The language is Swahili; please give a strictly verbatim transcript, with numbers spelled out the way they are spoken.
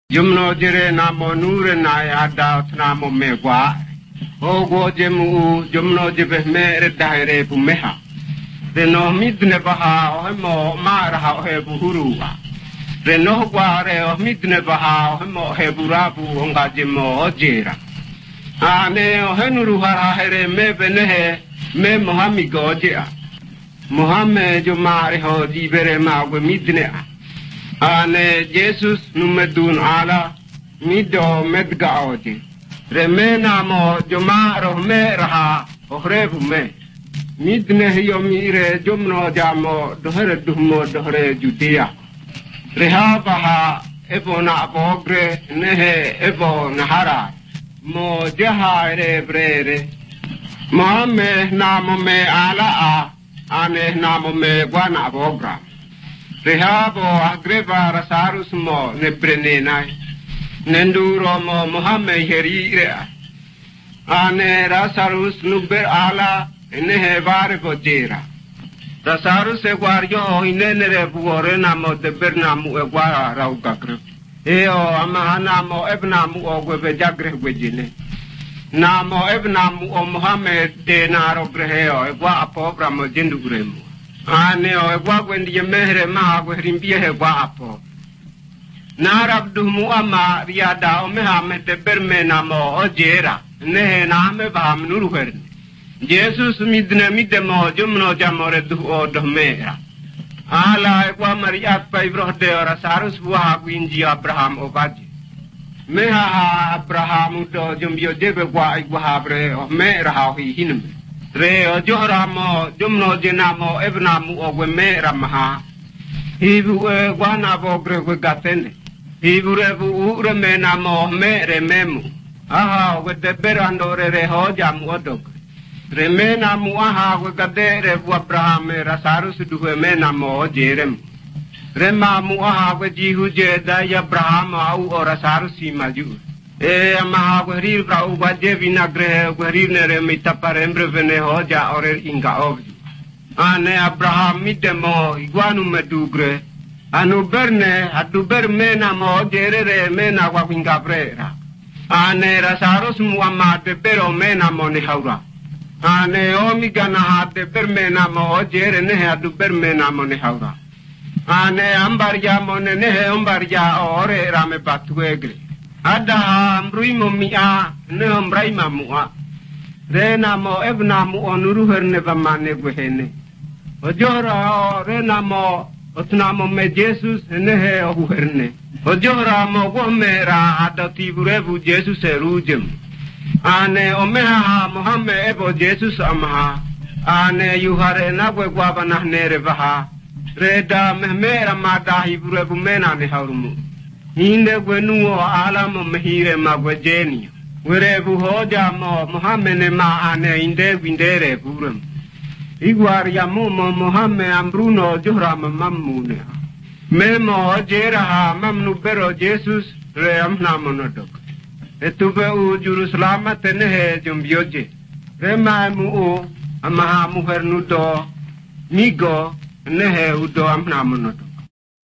Jumno jire namo nure na yada namo megwa. Ogo jemu jumno jibe mere daire bumeha. Reno midne baha ohemo maraha ohebu hurua. Reno guare o midne baha ohemo heburabu onga jemo ojera. Ane ohenuru harahere me benehe me mohami gojea. Mohamme jumare ho jibere magwe midne. Ane Jesus numedun ala mido medga oji. Remena mo juma rohme raha ohrebu me. Midne hiyo mire jumno jamo dohere duhmo dohere judia. Reha baha ebo na abogre nehe ebo nahara. Mo jaha ere brere. Mohamme namo me ala a. Ane namo me guana abogra. Rehabo agreba rasarus mo nebrenenai. Nenduro mo Muhammad herire. Ane rasarus nuber ala nehe bare gojera. Rasarus e guario inenere buore namo deber namu e guara raugakre. Eo amahana mo ebnamu o gwebe jagre gwejine. Namo ebnamu o Muhammad de naro greheo e gua apobra mo jindu gremu. Ane o e gua gwendi ye mehre maha gwehrimbie he gua apo. Narabdu muama riada o meha me deber me namo o jera. Nehe name baham nuru herne. Jesus midne midemo jumno jamore du o dohmera. Ala e gua mariat pa ibrohde o rasarus buha gwinji Abraham o baji. Meha ha Abraham udo jumbio jebe gua igwa bre o me raha hi hinme. Re o johra mo jumno jenamo ebnamu o gwe me ramaha. Hibu e gwa na bo gre gwe gatene. Hibu re bu ure me namo me re memu. Aha o gwe deberando re re ho jamu odog. Re me namu aha gwe gade re bu Abraham rasarus duhe me namo o jerem. Re mamu aha gwe jihu je da Abraham au o rasarus imaju. E amaha gwerir bra uba jevi nagre gwerir nere mitapare embre vene hoja ore inga ovju. Ane Abraham midemo iguanu medugre. Anu berne adu ber mena mo jerere mena wawinga brera. Ane rasaros muama de bero mena mo ne haura. Ane omiga na ha de ber mena mo jere ne adu ber mena mo ne haura. Ane ambarja mo ne ne ambarja ore rame batuegre. Ada amruimo mia ne ambraima mua. Rena mo ebna mu onuru herne vamane gwehene. Ojora rena mo otnamo me Jesus ne he o herne. Ojora mo gomera adati burebu Jesus erujem. Ane omeha Muhammad ebo Jesus amha. Ane yuhare na gwe gwabana nere vaha. Reda mehmera madahi burebu mena ne haurumu. Hinde gwenuo alamo mehire magwejeni. Werebu hoja mo Muhammad ma ane inde gwindere burem. Iguar yamumo Muhammad ambruno juhra mamamune. Memo jeraha mamnu bero Jesus re amna monodok. Etube u Jerusalem tenehe jumbioje. Rema mu u amaha muher nudo migo nehe udo amna monodok.